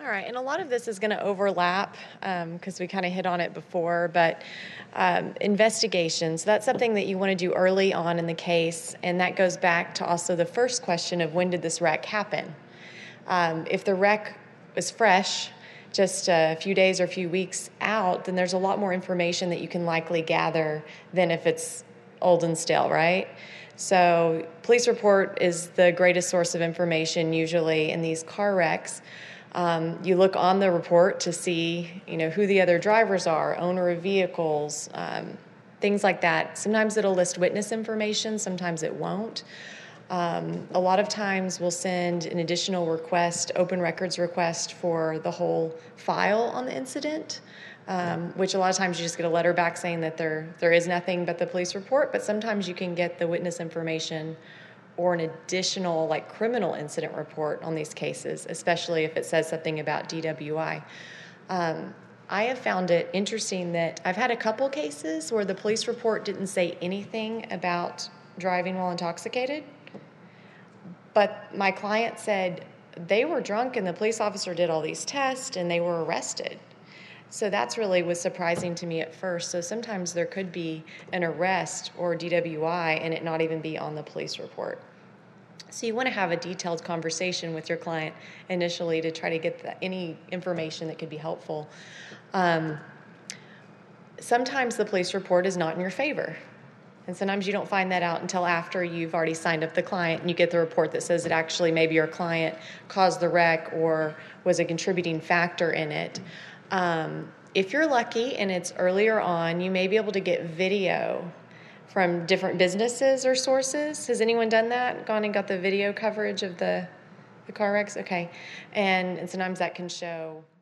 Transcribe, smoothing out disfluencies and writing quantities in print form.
All right, and a lot of this is going to overlap because we kind of hit on it before, but investigations, that's something that you want to do early on in the case, and that goes back to also the first question of when did this wreck happen? If the wreck was fresh, just a few days or a few weeks out, then there's a lot more information that you can likely gather than if it's old and stale, right? So police report is the greatest source of information usually in these car wrecks. You look on the report to see, who the other drivers are, owner of vehicles, things like that. Sometimes it'll list witness information, sometimes it won't. A lot of times we'll send an additional request, open records request for the whole file on the incident, which a lot of times you just get a letter back saying that there is nothing but the police report, but sometimes you can get the witness information or an additional criminal incident report on these cases, especially if it says something about DWI. I have found it interesting that I've had a couple cases where the police report didn't say anything about driving while intoxicated, but my client said they were drunk and the police officer did all these tests and they were arrested. So that's really was surprising to me at first. So sometimes there could be an arrest or DWI and it not even be on the police report. So you want to have a detailed conversation with your client initially to try to get any information that could be helpful. Sometimes the police report is not in your favor. And sometimes you don't find that out until after you've already signed up the client and you get the report that says that actually maybe your client caused the wreck or was a contributing factor in it. If you're lucky and it's earlier on, you may be able to get video from different businesses or sources. Has anyone done that? Gone and got the video coverage of the car wrecks? Okay. And sometimes that can show